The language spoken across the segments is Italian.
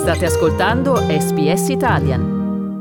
State ascoltando SBS Italian.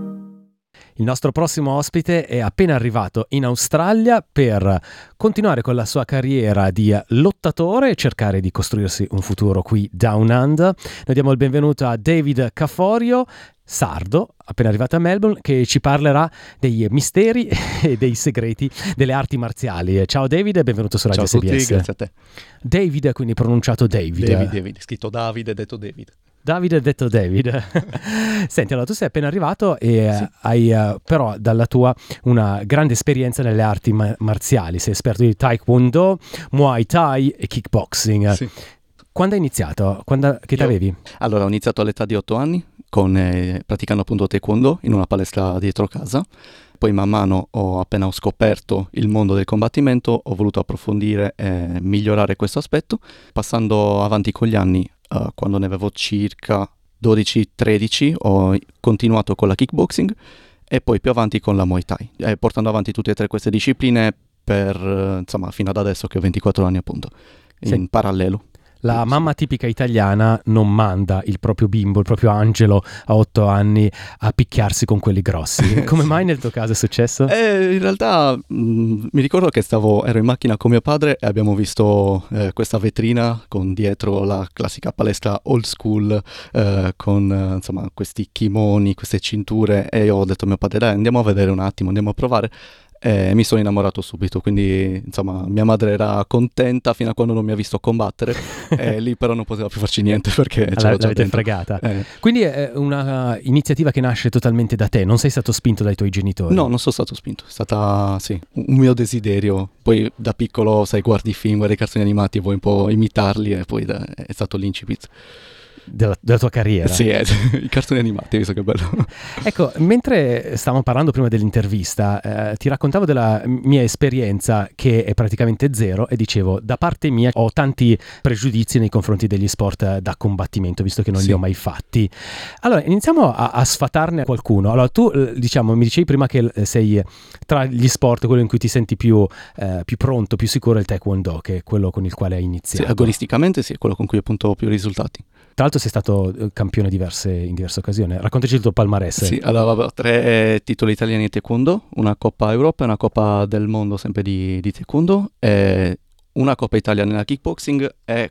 Il nostro prossimo ospite è appena arrivato in Australia per continuare con la sua carriera di lottatore e cercare di costruirsi un futuro qui Down Under. Noi diamo il benvenuto a David Caforio, sardo, appena arrivato a Melbourne, che ci parlerà dei misteri e dei segreti delle arti marziali. Ciao David e benvenuto su Radio SBS. Ciao a tutti, grazie a te. David, quindi pronunciato David. David, scritto Davide, detto David. Davide detto David. Senti, allora tu sei appena arrivato e Sì. hai però dalla tua una grande esperienza nelle arti marziali. Sei esperto di Taekwondo, Muay Thai e kickboxing. Sì. Quando hai iniziato? Che età avevi? Allora, ho iniziato all'età di 8 anni praticando appunto Taekwondo in una palestra dietro casa. Poi man mano appena ho scoperto il mondo del combattimento, ho voluto approfondire e migliorare questo aspetto. Passando avanti con gli anni, quando ne avevo circa 12-13, ho continuato con la kickboxing e poi più avanti con la Muay Thai, portando avanti tutte e tre queste discipline fino ad adesso che ho 24 anni appunto, in parallelo. La mamma tipica italiana non manda il proprio bimbo, il proprio angelo a 8 anni a picchiarsi con quelli grossi. Come mai nel tuo caso è successo? In realtà mi ricordo che ero in macchina con mio padre e abbiamo visto questa vetrina con dietro la classica palestra old school con questi kimoni, queste cinture, e io ho detto a mio padre: dai, andiamo a vedere un attimo, andiamo a provare. E mi sono innamorato subito, quindi mia madre era contenta fino a quando non mi ha visto combattere e lì però non poteva più farci niente perché c'era già l'avete dentro. fregata. Quindi è una iniziativa che nasce totalmente da te, non sei stato spinto dai tuoi genitori? No, non sono stato spinto, è stata un mio desiderio. Poi da piccolo, guardi i film, guardi i cartoni animati e vuoi un po' imitarli, e poi è stato l'incipit della tua carriera. Sì, i cartoni animati, visto che bello. Ecco, mentre stavamo parlando prima dell'intervista, ti raccontavo della mia esperienza che è praticamente zero e dicevo, da parte mia ho tanti pregiudizi nei confronti degli sport da combattimento, visto che non li ho mai fatti. Allora, iniziamo a sfatarne qualcuno. Allora, tu mi dicevi prima che sei tra gli sport quello in cui ti senti più pronto, più sicuro, il Taekwondo, che è quello con il quale hai iniziato. Sì, agonisticamente sì, è quello con cui appunto più risultati. Tra l'altro sei stato campione in diverse occasioni. Raccontaci il tuo palmarès. Sì, allora avevo 3 titoli italiani di Taekwondo, una Coppa Europa e una Coppa del Mondo sempre di Taekwondo, e una Coppa Italia nella kickboxing e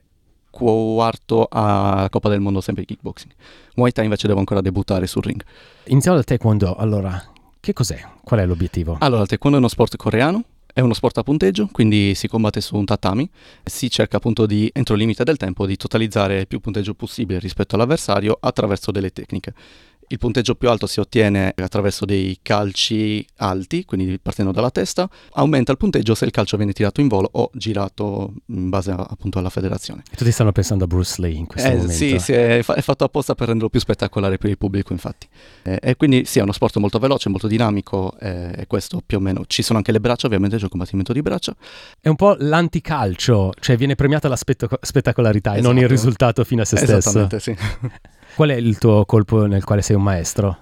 quarto a Coppa del Mondo sempre di kickboxing. Muay Thai invece devo ancora debuttare sul ring. Iniziamo dal Taekwondo, allora, che cos'è? Qual è l'obiettivo? Allora, il Taekwondo è uno sport coreano. È uno sport a punteggio, quindi si combatte su un tatami, si cerca appunto entro il limite del tempo, di totalizzare il più punteggio possibile rispetto all'avversario attraverso delle tecniche. Il punteggio più alto si ottiene attraverso dei calci alti, quindi partendo dalla testa. Aumenta il punteggio se il calcio viene tirato in volo o girato in base appunto alla federazione. E tutti stanno pensando a Bruce Lee in questo momento. Sì, è fatto apposta per renderlo più spettacolare per il pubblico, infatti. E quindi sì, è uno sport molto veloce, molto dinamico, e questo più o meno. Ci sono anche le braccia, ovviamente c'è il combattimento di braccia. È un po' l'anticalcio, cioè viene premiata la spettacolarità e non il risultato fino a se stesso. Esattamente, sì. Qual è il tuo colpo nel quale sei un maestro?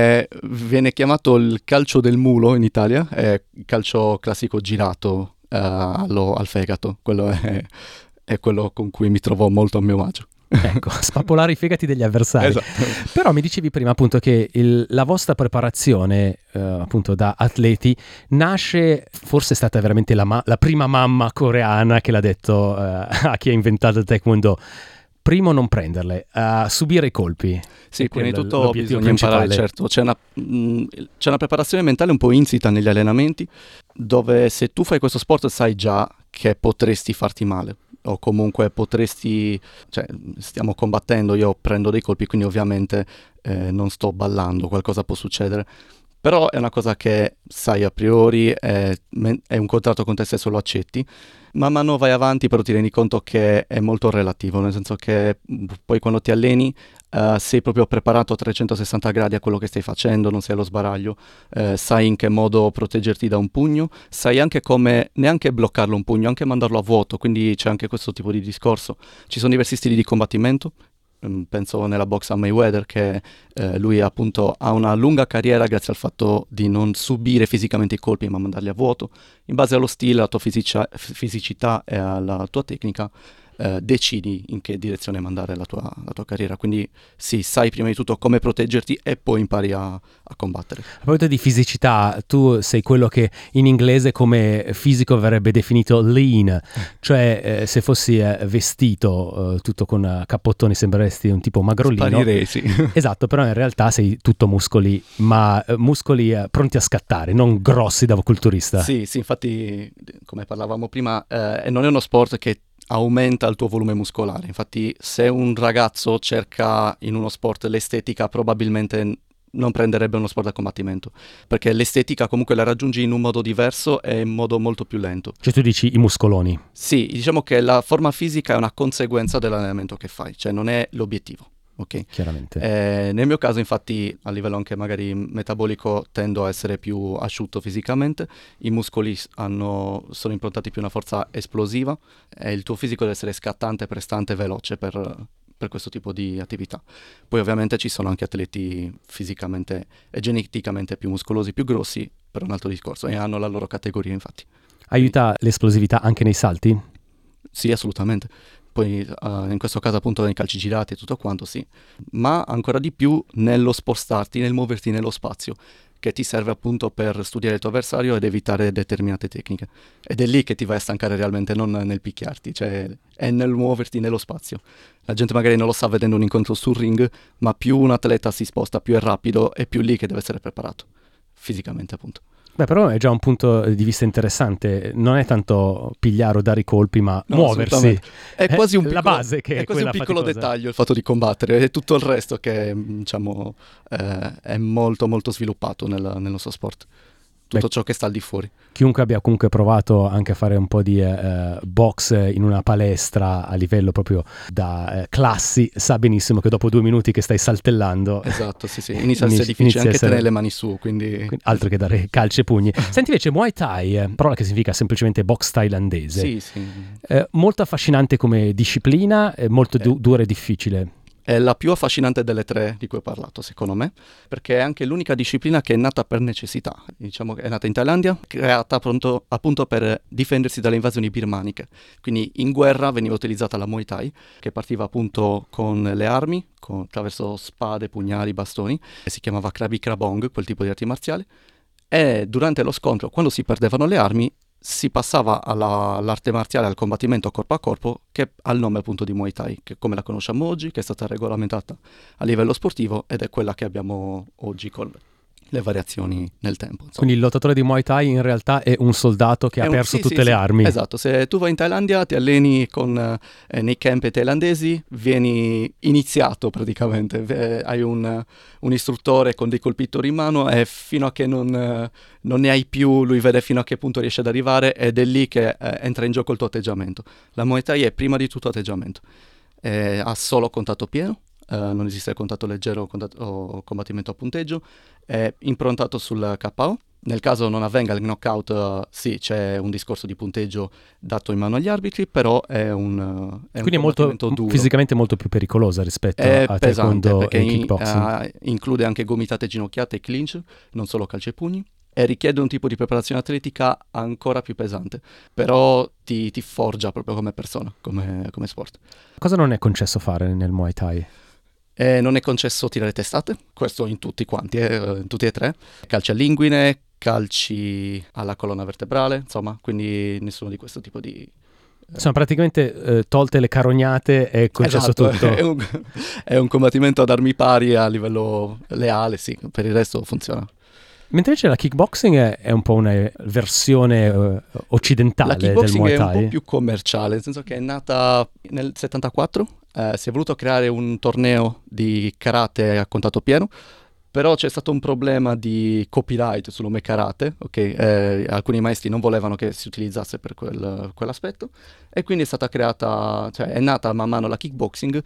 Viene chiamato il calcio del mulo in Italia, è il calcio classico girato al fegato. Quello è quello con cui mi trovo molto a mio agio. Ecco, spappolare i fegati degli avversari. Esatto. Però mi dicevi prima appunto che la vostra preparazione appunto da atleti nasce, forse è stata veramente la prima mamma coreana che l'ha detto a chi ha inventato il Taekwondo: primo non prenderle, subire i colpi. Sì, prima di tutto l'obiettivo bisogna imparare, principale. certo. C'è una preparazione mentale un po' insita negli allenamenti, dove se tu fai questo sport sai già che potresti farti male, o comunque stiamo combattendo, io prendo dei colpi, quindi ovviamente non sto ballando, qualcosa può succedere. Però è una cosa che sai a priori, è un contratto con te stesso, lo accetti. Man mano vai avanti, però ti rendi conto che è molto relativo, nel senso che poi quando ti alleni sei proprio preparato a 360 gradi a quello che stai facendo, non sei allo sbaraglio, sai in che modo proteggerti da un pugno, sai anche come neanche bloccarlo un pugno, anche mandarlo a vuoto, quindi c'è anche questo tipo di discorso. Ci sono diversi stili di combattimento. Penso nella box a Mayweather, che lui appunto ha una lunga carriera grazie al fatto di non subire fisicamente i colpi ma mandarli a vuoto. In base allo stile, alla tua fisicità e alla tua tecnica decidi in che direzione mandare la tua carriera. Quindi sì, sai prima di tutto come proteggerti e poi impari a combattere. A proposito di fisicità, tu sei quello che in inglese come fisico verrebbe definito lean, cioè se fossi vestito tutto con cappottoni sembreresti un tipo magrolino. Sparirei, sì. Esatto, però in realtà sei tutto muscoli, ma muscoli pronti a scattare, non grossi da culturista. Sì, infatti, come parlavamo prima, non è uno sport che aumenta il tuo volume muscolare. Infatti, se un ragazzo cerca in uno sport l'estetica, probabilmente non prenderebbe uno sport da combattimento, perché l'estetica comunque la raggiungi in un modo diverso e in modo molto più lento. Cioè tu dici i muscoloni? Sì, diciamo che la forma fisica è una conseguenza dell'allenamento che fai, cioè non è l'obiettivo. Ok, chiaramente. Nel mio caso infatti a livello anche magari metabolico tendo a essere più asciutto fisicamente, i muscoli sono improntati più a una forza esplosiva e il tuo fisico deve essere scattante, prestante, veloce per questo tipo di attività. Poi ovviamente ci sono anche atleti fisicamente e geneticamente più muscolosi, più grossi, per un altro discorso, e hanno la loro categoria infatti. Aiuta l'esplosività anche nei salti? Sì, assolutamente. Poi in questo caso appunto nei calci girati e tutto quanto, sì, ma ancora di più nello spostarti, nel muoverti nello spazio, che ti serve appunto per studiare il tuo avversario ed evitare determinate tecniche. Ed è lì che ti vai a stancare realmente, non nel picchiarti, cioè è nel muoverti nello spazio. La gente magari non lo sa vedendo un incontro sul ring, ma più un atleta si sposta, più è rapido, è più lì che deve essere preparato, fisicamente appunto. Beh, però è già un punto di vista interessante, non è tanto pigliare o dare i colpi, ma muoversi. È quasi un la base che è quasi un piccolo faticosa. dettaglio il fatto di combattere, è tutto il resto che diciamo è molto molto sviluppato nel nostro sport. Tutto ciò che sta al di fuori. Chiunque abbia comunque provato anche a fare un po' di box in una palestra a livello proprio da classi sa benissimo che dopo 2 minuti che stai saltellando esatto, sì, inizia a essere difficile anche tenere le mani su, quindi altro che dare calci e pugni. Senti invece Muay Thai, parola che significa semplicemente box thailandese, sì. Molto affascinante come disciplina, molto dura e difficile. È la più affascinante delle 3 di cui ho parlato, secondo me, perché è anche l'unica disciplina che è nata per necessità. Diciamo che è nata in Thailandia, creata appunto per difendersi dalle invasioni birmaniche. Quindi in guerra veniva utilizzata la Muay Thai, che partiva appunto con le armi, attraverso spade, pugnali, bastoni, e si chiamava Krabi Krabong, quel tipo di arti marziali. E durante lo scontro, quando si perdevano le armi, si passava all'arte marziale, al combattimento corpo a corpo, che ha il nome appunto di Muay Thai, che come la conosciamo oggi, che è stata regolamentata a livello sportivo ed è quella che abbiamo oggi con le variazioni nel tempo. Insomma. Quindi il lottatore di Muay Thai in realtà è un soldato che ha perso tutte le armi. Esatto, se tu vai in Thailandia ti alleni nei camp thailandesi, vieni iniziato praticamente, hai un istruttore con dei colpitori in mano e fino a che non ne hai più, lui vede fino a che punto riesce ad arrivare ed è lì che entra in gioco il tuo atteggiamento. La Muay Thai è prima di tutto atteggiamento, ha solo contatto pieno. Non esiste contatto leggero o combattimento a punteggio, è improntato sul KO. Nel caso non avvenga il knockout, sì, c'è un discorso di punteggio dato in mano agli arbitri, però è un quindi è molto duro. Fisicamente molto più pericolosa rispetto a taekwondo e kickboxing. Include anche gomitate, ginocchiate e clinch, non solo calci e pugni. E richiede un tipo di preparazione atletica ancora più pesante, però ti forgia proprio come persona, come sport. Cosa non è concesso fare nel Muay Thai? Non è concesso tirare testate, questo in tutti quanti, in tutti e 3, calci all'inguine, calci alla colonna vertebrale, insomma, quindi nessuno di questo tipo di... Sono praticamente tolte le carognate e concesso esatto, tutto. È un combattimento ad armi pari a livello leale, sì, per il resto funziona. Mentre invece la kickboxing è un po' una versione occidentale del Muay Thai. La kickboxing è un po' più commerciale, nel senso che è nata nel 74, si è voluto creare un torneo di karate a contatto pieno, però c'è stato un problema di copyright sul nome karate, ok? Alcuni maestri non volevano che si utilizzasse per quell'aspetto e quindi è stata creata, cioè è nata man mano la kickboxing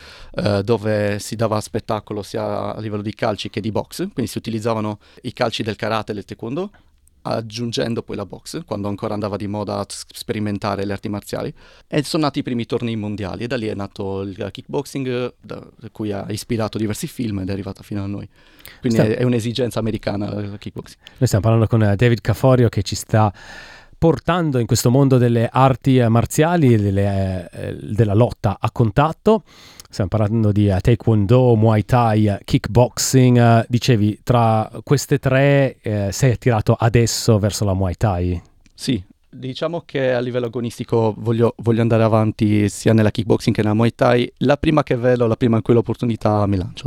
dove si dava spettacolo sia a livello di calci che di box, quindi si utilizzavano i calci del karate e del taekwondo aggiungendo poi la box, quando ancora andava di moda sperimentare le arti marziali, e sono nati i primi tornei mondiali e da lì è nato il kickboxing, da cui ha ispirato diversi film ed è arrivata fino a noi. Quindi è un'esigenza americana la kickboxing. Noi stiamo parlando con David Caforio che ci sta portando in questo mondo delle arti marziali, della lotta a contatto. Stiamo parlando di Taekwondo, Muay Thai, Kickboxing. Dicevi, tra queste tre sei attirato adesso verso la Muay Thai? Sì, diciamo che a livello agonistico voglio andare avanti sia nella kickboxing che nella Muay Thai. La prima che vedo, la prima in cui l'opportunità mi lancio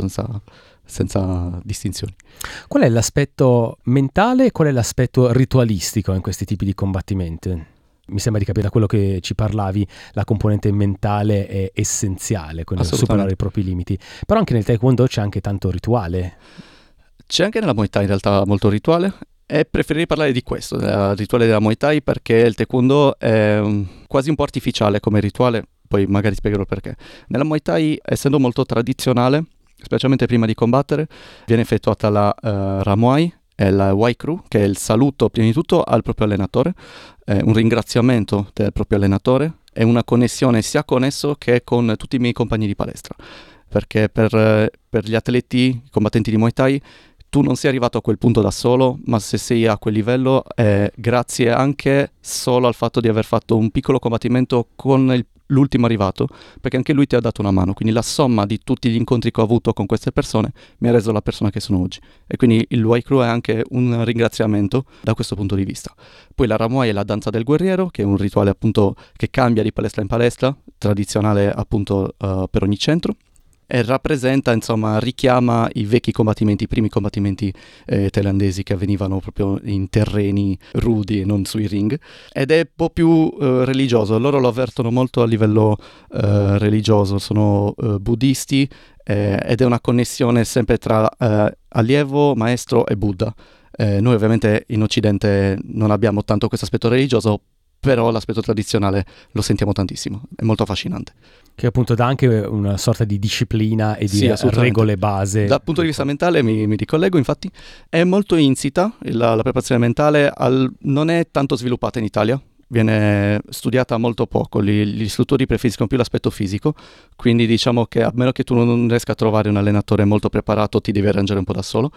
senza distinzioni. Qual è l'aspetto mentale e qual è l'aspetto ritualistico in questi tipi di combattimenti? Mi sembra di capire da quello che ci parlavi, la componente mentale è essenziale, quindi superare i propri limiti. Però anche nel Taekwondo c'è anche tanto rituale. C'è anche nella Muay Thai in realtà molto rituale, e preferirei parlare di questo, del rituale della Muay Thai, perché il Taekwondo è quasi un po' artificiale come rituale, poi magari spiegherò perché. Nella Muay Thai, essendo molto tradizionale, specialmente prima di combattere, viene effettuata la Ramuai e la Wai Kru, che è il saluto prima di tutto al proprio allenatore, un ringraziamento del proprio allenatore e una connessione sia con esso che con tutti i miei compagni di palestra, perché per gli atleti, i combattenti di Muay Thai, tu non sei arrivato a quel punto da solo, ma se sei a quel livello è grazie anche solo al fatto di aver fatto un piccolo combattimento con l'ultimo arrivato, perché anche lui ti ha dato una mano. Quindi la somma di tutti gli incontri che ho avuto con queste persone mi ha reso la persona che sono oggi, e quindi il Wai Kru è anche un ringraziamento da questo punto di vista. Poi la Ramuai è la danza del guerriero, che è un rituale appunto che cambia di palestra in palestra, tradizionale appunto per ogni centro, e rappresenta, insomma, richiama i vecchi combattimenti, i primi combattimenti thailandesi che avvenivano proprio in terreni rudi e non sui ring, ed è un po' più religioso. Loro lo avvertono molto a livello religioso, sono buddisti, ed è una connessione sempre tra allievo, maestro e Buddha. Noi ovviamente in Occidente non abbiamo tanto questo aspetto religioso, però l'aspetto tradizionale lo sentiamo tantissimo, è molto affascinante. Che appunto dà anche una sorta di disciplina e di regole base. Dal punto di vista mentale mi ricollego, infatti, è molto insita, la preparazione mentale non è tanto sviluppata in Italia, viene studiata molto poco, gli istruttori preferiscono più l'aspetto fisico, quindi diciamo che a meno che tu non riesca a trovare un allenatore molto preparato, ti devi arrangiare un po' da solo.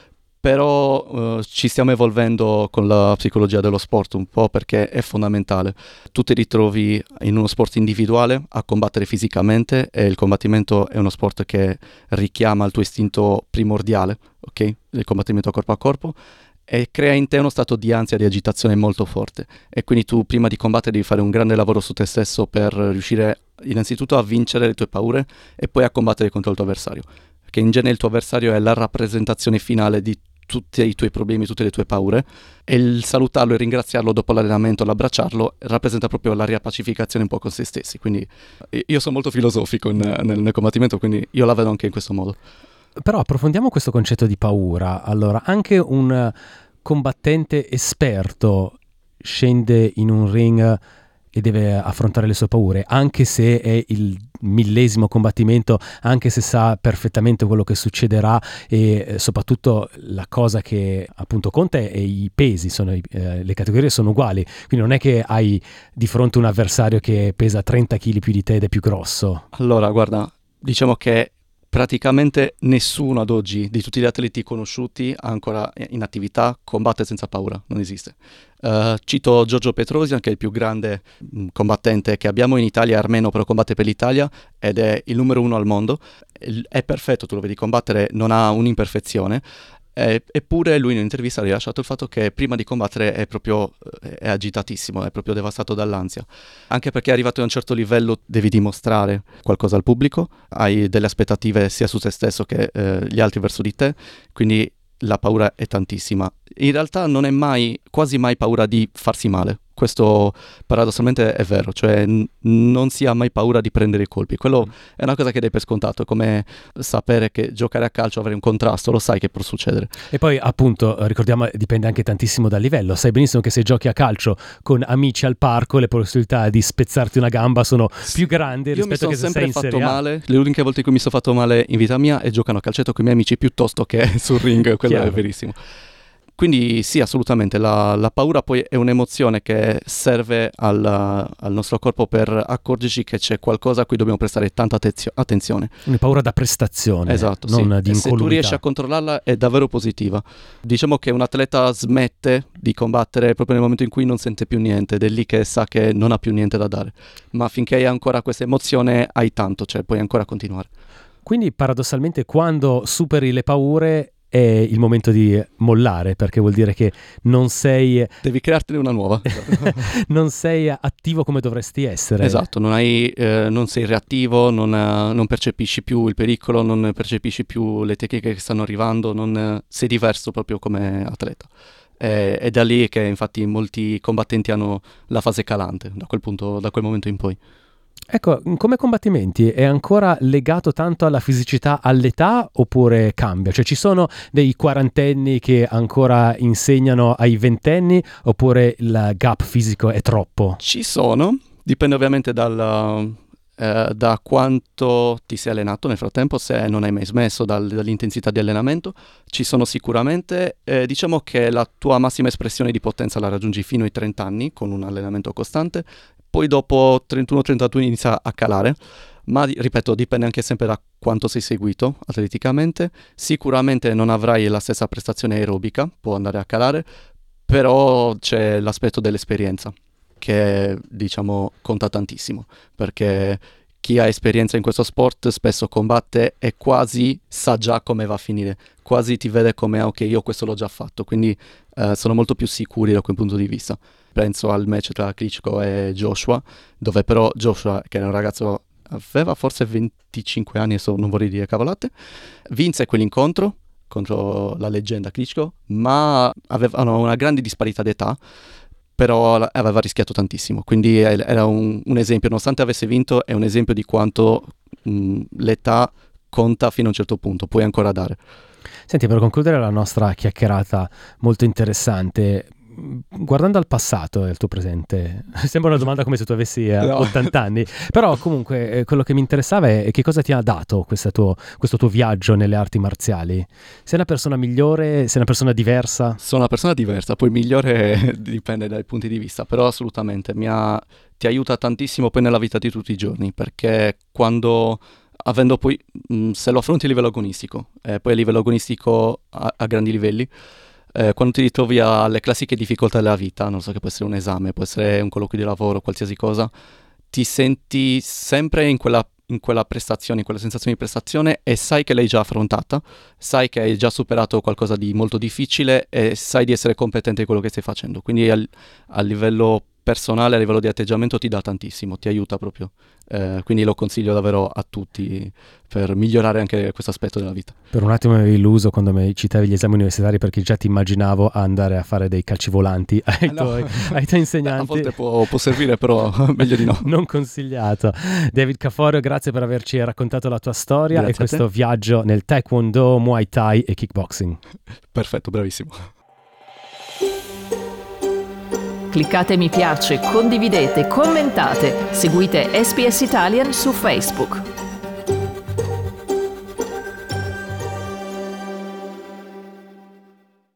Però ci stiamo evolvendo con la psicologia dello sport un po', perché è fondamentale. Tu ti ritrovi in uno sport individuale a combattere fisicamente, e il combattimento è uno sport che richiama il tuo istinto primordiale, ok? Il combattimento corpo a corpo, e crea in te uno stato di ansia, di agitazione molto forte, e quindi tu prima di combattere devi fare un grande lavoro su te stesso per riuscire innanzitutto a vincere le tue paure e poi a combattere contro il tuo avversario, perché in genere il tuo avversario è la rappresentazione finale di tutti i tuoi problemi, tutte le tue paure, e il salutarlo e ringraziarlo dopo l'allenamento, l'abbracciarlo, rappresenta proprio la riappacificazione un po' con se stessi. Quindi io sono molto filosofico nel combattimento, quindi io la vedo anche in questo modo. Però approfondiamo questo concetto di paura. Allora, anche un combattente esperto scende in un ring e deve affrontare le sue paure, anche se è il 1000° combattimento, anche se sa perfettamente quello che succederà, e soprattutto la cosa che appunto conta è i pesi, le categorie sono uguali, quindi non è che hai di fronte un avversario che pesa 30 kg più di te ed è più grosso. Allora, guarda, diciamo che praticamente nessuno ad oggi di tutti gli atleti conosciuti ancora in attività combatte senza paura, non esiste. Cito Giorgio Petrosian, che è il più grande combattente che abbiamo in Italia, è armeno, però combatte per l'Italia ed è il numero 1 al mondo. È perfetto, tu lo vedi combattere, non ha un'imperfezione. Eppure lui in un'intervista ha rilasciato il fatto che prima di combattere è agitatissimo, è proprio devastato dall'ansia, anche perché arrivato a un certo livello devi dimostrare qualcosa al pubblico, hai delle aspettative sia su te stesso che gli altri verso di te, quindi la paura è tantissima. In realtà non è quasi mai paura di farsi male. Questo paradossalmente è vero, cioè non si ha mai paura di prendere i colpi. Quello è una cosa che dai per scontato, è come sapere che giocare a calcio, avere un contrasto, lo sai che può succedere. E poi appunto, ricordiamo, dipende anche tantissimo dal livello. Sai benissimo che se giochi a calcio con amici al parco, le possibilità di spezzarti una gamba sono più grandi rispetto a che se sei in Serie A. Io mi sono sempre fatto male, le uniche volte in cui mi sono fatto male in vita mia è giocando a calcetto con i miei amici piuttosto che sul ring, quello è verissimo. Quindi sì, assolutamente, la paura poi è un'emozione che serve al nostro corpo per accorgerci che c'è qualcosa a cui dobbiamo prestare tanta attenzione. Una paura da prestazione, esatto, non sì. di E se tu incolumità. riesci a controllarla è davvero positiva. Diciamo che un atleta smette di combattere proprio nel momento in cui non sente più niente, ed è lì che sa che non ha più niente da dare. Ma finché hai ancora questa emozione hai tanto, cioè puoi ancora continuare. Quindi paradossalmente quando superi le paure è il momento di mollare, perché vuol dire che non sei Devi creartene una nuova. non sei attivo come dovresti essere. Esatto, non sei reattivo, non percepisci più il pericolo, non percepisci più le tecniche che stanno arrivando, sei diverso proprio come atleta. È da lì che infatti molti combattenti hanno la fase calante, da quel momento in poi. Ecco, come combattimenti è ancora legato tanto alla fisicità, all'età, oppure cambia? Cioè ci sono dei quarantenni che ancora insegnano ai ventenni, oppure il gap fisico è troppo? Ci sono, dipende ovviamente da quanto ti sei allenato nel frattempo, se non hai mai smesso, dall'intensità di allenamento. Ci sono sicuramente, diciamo che la tua massima espressione di potenza la raggiungi fino ai 30 anni con un allenamento costante. Poi dopo 31-32 inizia a calare, ma ripeto, dipende anche sempre da quanto sei seguito atleticamente. Sicuramente non avrai la stessa prestazione aerobica, può andare a calare, però c'è l'aspetto dell'esperienza che diciamo conta tantissimo, perché chi ha esperienza in questo sport spesso combatte e quasi sa già come va a finire, quasi ti vede come ok, io questo l'ho già fatto, quindi sono molto più sicuri da quel punto di vista. Penso al match tra Klitschko e Joshua, dove però Joshua, che era un ragazzo, aveva forse 25 anni, adesso non vorrei dire cavolate, vinse quell'incontro contro la leggenda Klitschko, ma avevano una grande disparità d'età, però aveva rischiato tantissimo, quindi era un esempio, nonostante avesse vinto, è un esempio di quanto l'età conta fino a un certo punto, puoi ancora dare. Senti, per concludere la nostra chiacchierata molto interessante, guardando al passato e al tuo presente, sembra una domanda come se tu avessi 80 anni, però comunque quello che mi interessava è che cosa ti ha dato questo tuo viaggio nelle arti marziali. Sei una persona migliore? Sei una persona diversa? Sono una persona diversa, poi migliore dipende dai punti di vista, però assolutamente ti aiuta tantissimo poi nella vita di tutti i giorni, perché avendo poi, se lo affronti a livello agonistico, poi a livello agonistico a grandi livelli, quando ti ritrovi alle classiche difficoltà della vita, non so, che può essere un esame, può essere un colloquio di lavoro, qualsiasi cosa, ti senti sempre in quella prestazione, in quella sensazione di prestazione, e sai che l'hai già affrontata, sai che hai già superato qualcosa di molto difficile e sai di essere competente in quello che stai facendo. Quindi a livello personale, a livello di atteggiamento ti dà tantissimo, ti aiuta proprio. Quindi lo consiglio davvero a tutti per migliorare anche questo aspetto della vita. Per un attimo mi ero illuso quando mi citavi gli esami universitari, perché già ti immaginavo andare a fare dei calci volanti ai tuoi insegnanti. A volte può servire, però meglio di no. Non consigliato. David Caforio, grazie per averci raccontato la tua storia e questo viaggio nel Taekwondo, Muay Thai e Kickboxing. Perfetto, bravissimo. Cliccate mi piace, condividete, commentate, seguite SPS Italian su Facebook.